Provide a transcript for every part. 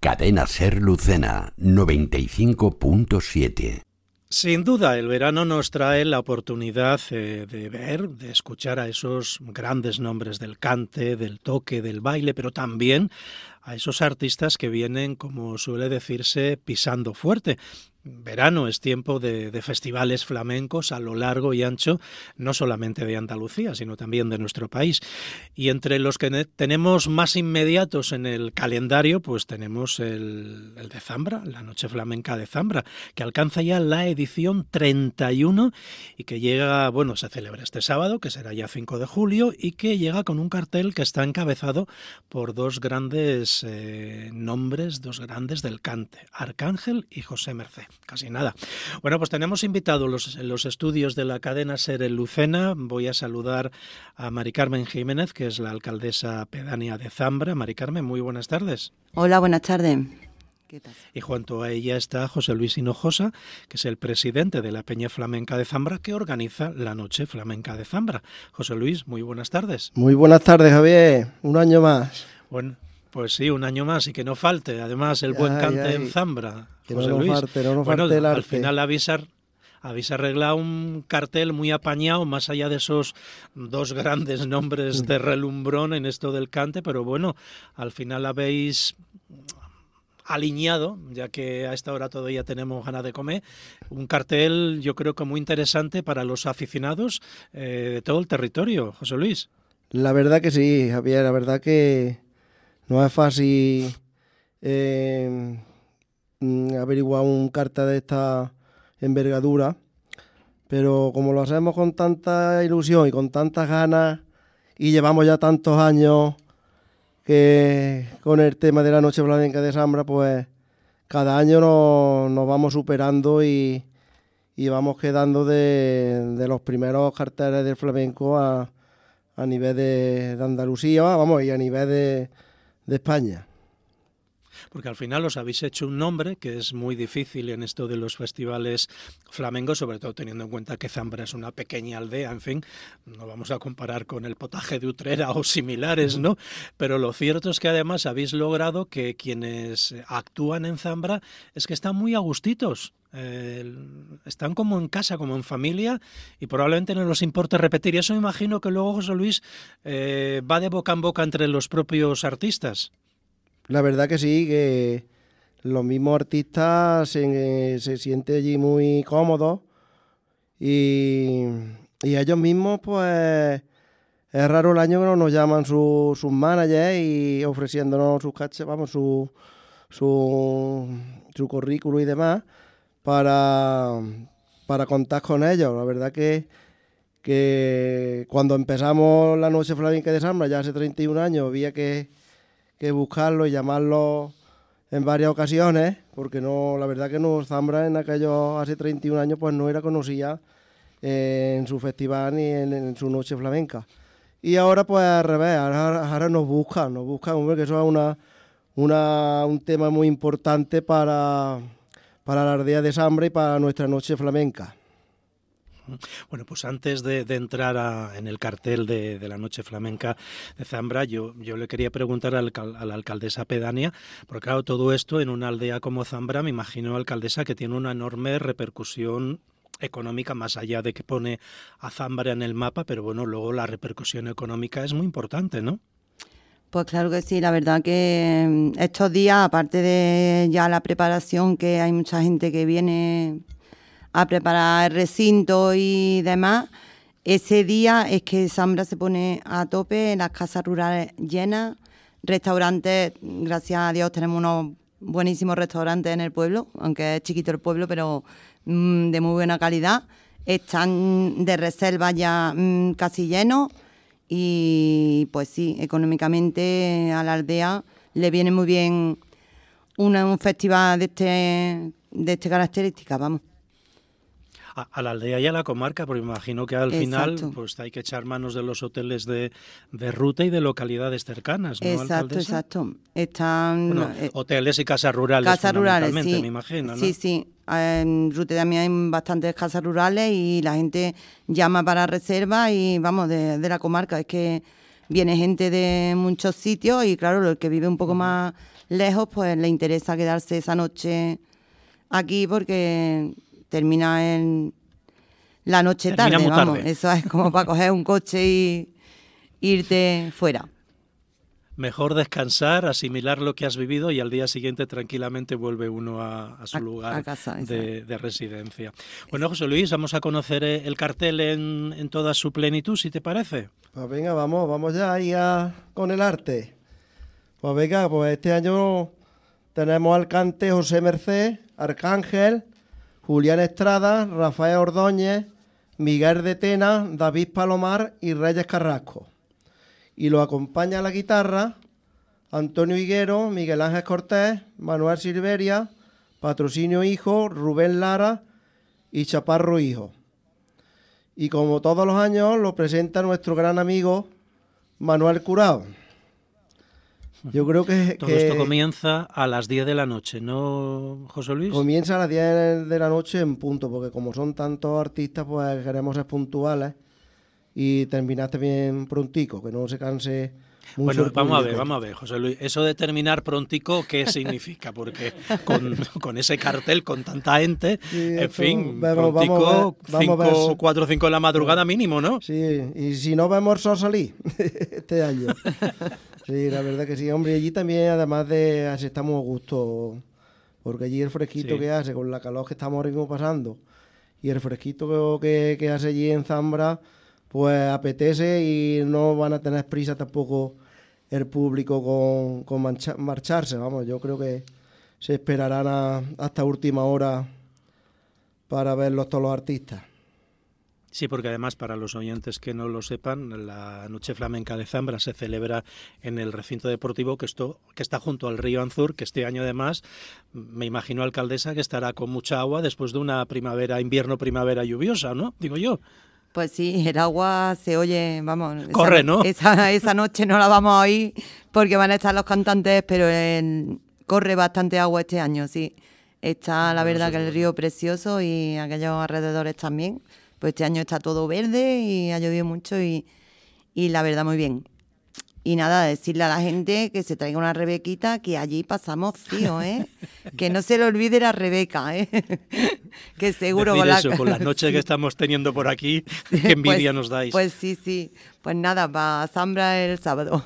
Cadena Ser Lucena 95.7. Sin duda, el verano nos trae la oportunidad de ver, de escuchar a esos grandes nombres del cante, del toque, del baile, pero también a esos artistas que vienen, como suele decirse, pisando fuerte. Verano es tiempo de festivales flamencos a lo largo y ancho, no solamente de Andalucía, sino también de nuestro país. Y entre los que tenemos más inmediatos en el calendario, pues tenemos el de Zambra, la Noche Flamenca de Zambra, que alcanza ya la edición 31 y que llega, bueno, se celebra este sábado, que será ya 5 de julio, y que llega con un cartel que está encabezado por dos grandes nombres, dos grandes del cante, Arcángel y José Mercé. Casi nada. Bueno, pues tenemos invitados los estudios de la cadena Ser en Lucena. Voy a saludar a Mari Carmen Jiménez, que es la alcaldesa pedánea de Zambra. Mari Carmen, muy buenas tardes. Hola, buenas tardes. ¿Qué pasa? Y junto a ella está José Luis Hinojosa, que es el presidente de la Peña Flamenca de Zambra, que organiza la Noche Flamenca de Zambra. José Luis, muy buenas tardes. Muy buenas tardes, Javier. Un año más. Bueno, pues sí, un año más y que no falte, además, el buen cante en Zambra. Que José no Luis. nos falte el arte. Al final habéis arreglado un cartel muy apañado, más allá de esos dos grandes nombres de relumbrón en esto del cante, pero bueno, al final habéis alineado, ya que a esta hora todavía tenemos ganas de comer, un cartel yo creo que muy interesante para los aficionados de todo el territorio. José Luis. La verdad que sí, Javier, la verdad que no es fácil averiguar un cartel de esta envergadura, pero como lo hacemos con tanta ilusión y con tantas ganas y llevamos ya tantos años que con el tema de la Noche Flamenca de Zambra, pues cada año nos vamos superando y vamos quedando de los primeros carteles del flamenco a nivel de Andalucía, vamos, y a nivel de España. Porque al final os habéis hecho un nombre que es muy difícil en esto de los festivales flamencos, sobre todo teniendo en cuenta que Zambra es una pequeña aldea, en fin, no vamos a comparar con el Potaje de Utrera o similares, ¿no? Pero lo cierto es que además habéis logrado que quienes actúan en Zambra es que están muy a gustitos. Están como en casa, como en familia, y probablemente no les importe repetir. Y eso me imagino que luego, José Luis, va de boca en boca entre los propios artistas. La verdad que sí, que los mismos artistas se sienten allí muy cómodos y ellos mismos, pues, es raro el año que no nos llaman sus managers y ofreciéndonos su currículum y demás para contar con ellos. La verdad que cuando empezamos la Noche Flamenca de Zambra, ya hace 31 años, había que buscarlo y llamarlo en varias ocasiones, porque no, la verdad que no, Zambra en aquellos hace 31 años pues no era conocida en su festival ni en su Noche Flamenca. Y ahora pues al revés, ahora nos buscan, hombre, que eso es un tema muy importante para la aldea de Zambra y para nuestra Noche Flamenca. Bueno, pues antes de entrar en el cartel de la Noche Flamenca de Zambra, yo le quería preguntar a la alcaldesa pedánea, porque claro, todo esto en una aldea como Zambra, me imagino, alcaldesa, que tiene una enorme repercusión económica, más allá de que pone a Zambra en el mapa, pero bueno, luego la repercusión económica es muy importante, ¿no? Pues claro que sí, la verdad que estos días, aparte de ya la preparación, que hay mucha gente que viene a preparar el recinto y demás, ese día es que Zambra se pone a tope, las casas rurales llenas, restaurantes, gracias a Dios tenemos unos buenísimos restaurantes en el pueblo, aunque es chiquito el pueblo, pero de muy buena calidad, están de reserva ya casi llenos y pues sí, económicamente a la aldea le viene muy bien un festival de este característica, vamos. A la aldea y a la comarca, porque me imagino que al Exacto. final pues hay que echar manos de los hoteles de ruta y de localidades cercanas, ¿no, alcaldesa? Exacto. Están hoteles y casas rurales, fundamentalmente, sí. me imagino, ¿no? Sí. En Ruta también hay bastantes casas rurales y la gente llama para reserva y vamos, de la comarca. Es que viene gente de muchos sitios y claro, el que vive un poco más lejos, pues le interesa quedarse esa noche aquí porque termina la noche Termina tarde, muy vamos. tarde. Eso es como para coger un coche y irte fuera. Mejor descansar, asimilar lo que has vivido y al día siguiente tranquilamente vuelve uno a su lugar a casa, de residencia. Bueno, José Luis, vamos a conocer el cartel en toda su plenitud, si te parece. Pues venga, vamos ya ahí con el arte. Pues venga, pues este año tenemos al cante José Merced, Arcángel, Julián Estrada, Rafael Ordóñez, Miguel de Tena, David Palomar y Reyes Carrasco. Y lo acompaña a la guitarra Antonio Higuero, Miguel Ángel Cortés, Manuel Silveria, Patrocinio Hijo, Rubén Lara y Chaparro Hijo. Y como todos los años lo presenta nuestro gran amigo Manuel Curao. Yo creo que Todo esto comienza a las 10 de la noche, ¿no, José Luis? Comienza a las 10 de la noche en punto, porque como son tantos artistas, pues queremos ser puntuales y terminaste bien prontico, que no se canse mucho. Bueno, vamos a ver, José Luis, eso de terminar prontico, ¿qué significa? Porque con ese cartel, con tanta gente, Sí, en fin, prontico, prontico, 4 o 5 de la madrugada mínimo, ¿no? Sí, y si no vemos el sol salir este año. Sí, la verdad que sí, hombre, allí también, además de así estamos a gusto, porque allí el fresquito que hace, con la calor que estamos ahora mismo pasando, y el fresquito que hace allí en Zambra, pues apetece y no van a tener prisa tampoco el público con marcharse. Vamos, yo creo que se esperarán hasta última hora para verlos todos los artistas. Sí, porque además, para los oyentes que no lo sepan, la Noche Flamenca de Zambra se celebra en el recinto deportivo que está junto al río Anzur, que este año además, me imagino, alcaldesa, que estará con mucha agua después de una invierno-primavera lluviosa, ¿no? Digo yo. Pues sí, el agua se oye, vamos... Corre, ¿no? Esa noche no la vamos a oír porque van a estar los cantantes, pero corre bastante agua este año, sí. Está, la verdad, que el río precioso y aquellos alrededores también. Pues este año está todo verde y ha llovido mucho y la verdad muy bien. Y nada, decirle a la gente que se traiga una rebequita, que allí pasamos frío, ¿eh? Que no se le olvide la Rebeca, ¿eh? Que seguro con las noches que estamos teniendo por aquí, qué envidia nos dais. Pues sí. Pues nada, para Zambra el sábado.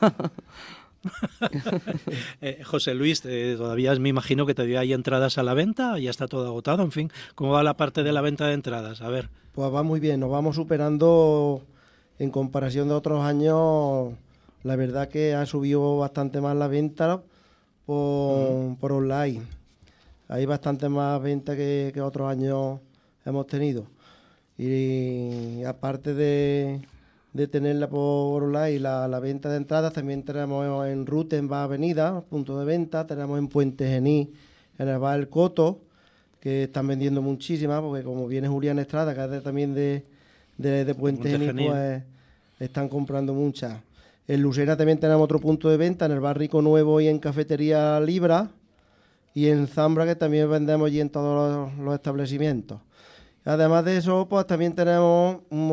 José Luis, todavía me imagino que todavía hay entradas a la venta, ya está todo agotado, en fin, ¿cómo va la parte de la venta de entradas? A ver. Pues va muy bien, nos vamos superando en comparación de otros años. La verdad que ha subido bastante más la venta por online. Hay bastante más venta que otros años hemos tenido. Y aparte de tenerla por online, la venta de entradas, también tenemos en Rute, en Bar Avenida, punto de venta. Tenemos en Puente Genil, en el Bar El Coto, que están vendiendo muchísimas, porque como viene Julián Estrada, que es también de Puente Genil, pues están comprando muchas. En Lucena también tenemos otro punto de venta, en el Bar Rico Nuevo y en Cafetería Libra, y en Zambra, que también vendemos allí en todos los establecimientos. Además de eso, pues también tenemos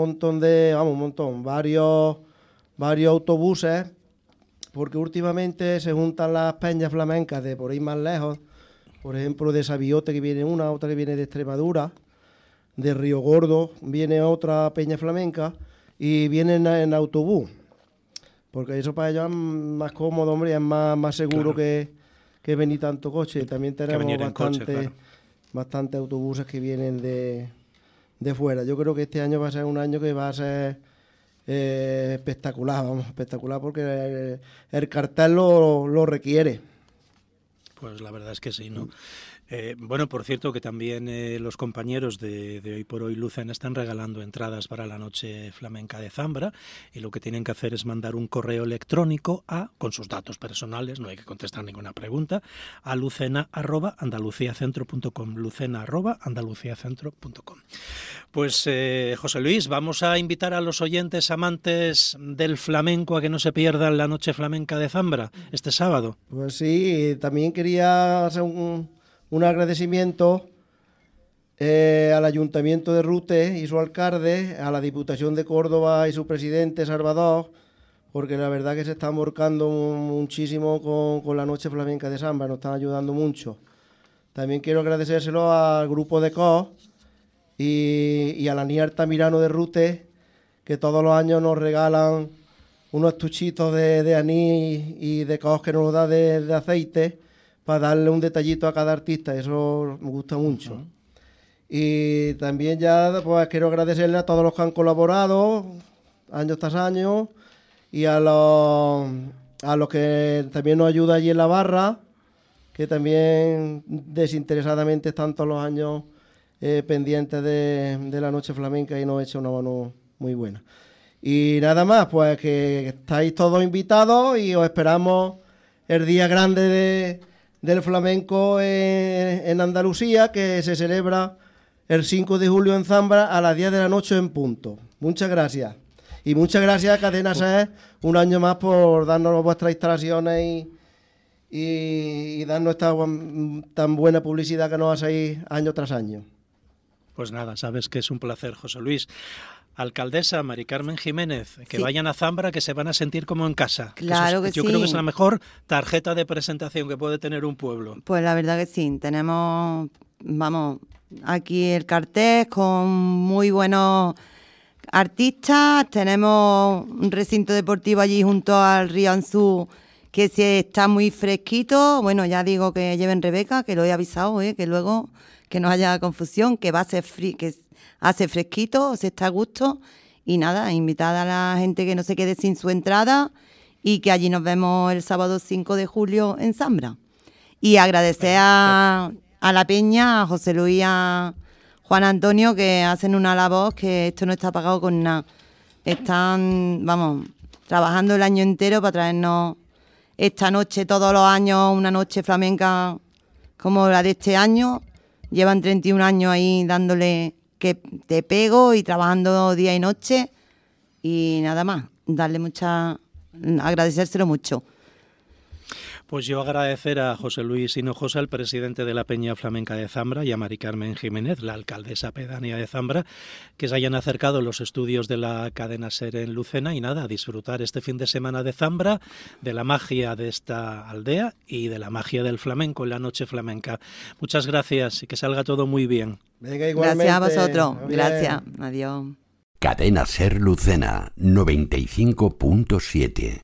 varios autobuses, porque últimamente se juntan las peñas flamencas de por ahí más lejos, por ejemplo de Sabiote, que viene una, otra que viene de Extremadura, de Río Gordo viene otra peña flamenca, y vienen en autobús, porque eso para ellos es más cómodo, hombre, es más seguro, claro, que venir tanto coche. También tenemos bastante autobuses que vienen de fuera. Yo creo que este año va a ser un año que va a ser espectacular, porque el cartel lo requiere. Pues la verdad es que sí, ¿no? Bueno, por cierto, que también los compañeros de Hoy por Hoy Lucena están regalando entradas para la Noche Flamenca de Zambra, y lo que tienen que hacer es mandar un correo electrónico con sus datos personales, no hay que contestar ninguna pregunta, a lucena@andaluciacentro.com, lucena@andaluciacentro.com. Pues José Luis, vamos a invitar a los oyentes amantes del flamenco a que no se pierdan la Noche Flamenca de Zambra este sábado. Pues sí, también quería hacer un agradecimiento al Ayuntamiento de Rute y su alcalde, a la Diputación de Córdoba y su presidente Salvador, porque la verdad que se están volcando muchísimo con la Noche Flamenca de Zambra, nos están ayudando mucho. También quiero agradecérselo al grupo de COS y a la niña Altamirano de Rute, que todos los años nos regalan unos estuchitos de anís y de COS que nos da de aceite para darle un detallito a cada artista, eso me gusta mucho. Uh-huh. Y también ya pues quiero agradecerle a todos los que han colaborado año tras año y a los que también nos ayudan allí en la barra, que también desinteresadamente están todos los años pendientes de la Noche Flamenca y nos echa una mano muy buena. Y nada más, pues que estáis todos invitados y os esperamos el día grande del flamenco en Andalucía, que se celebra el 5 de julio en Zambra a las 10 de la noche en punto. Muchas gracias. Y muchas gracias a Cadena SER un año más por darnos vuestras instalaciones y darnos esta tan buena publicidad que nos hacéis año tras año. Pues nada, sabes que es un placer, José Luis. Alcaldesa Mari Carmen Jiménez, que sí, vayan a Zambra, que se van a sentir como en casa. Claro que yo sí. Creo que es la mejor tarjeta de presentación que puede tener un pueblo. Pues la verdad que sí, tenemos, aquí el cartel con muy buenos artistas, tenemos un recinto deportivo allí junto al río Anzú que sí está muy fresquito. Bueno, ya digo que lleven Rebeca, que lo he avisado, que luego que no haya confusión, que va a ser que hace fresquito, se está a gusto. Y nada, invitada a la gente que no se quede sin su entrada y que allí nos vemos el sábado 5 de julio en Zambra. Y agradecer a la peña, a José Luis, a Juan Antonio, que hacen una labor que esto no está pagado con nada. Están, trabajando el año entero para traernos esta noche, todos los años, una noche flamenca como la de este año. Llevan 31 años ahí dándole que te pego y trabajando día y noche. Y nada más, agradecérselo mucho. Pues yo agradecer a José Luis Hinojosa, el presidente de la Peña Flamenca de Zambra, y a Mari Carmen Jiménez, la alcaldesa pedánea de Zambra, que se hayan acercado los estudios de la cadena SER en Lucena y nada, a disfrutar este fin de semana de Zambra, de la magia de esta aldea y de la magia del flamenco en la noche flamenca. Muchas gracias y que salga todo muy bien. Venga, igualmente. Gracias a vosotros. Bien. Gracias. Adiós. Cadena SER Lucena 95.7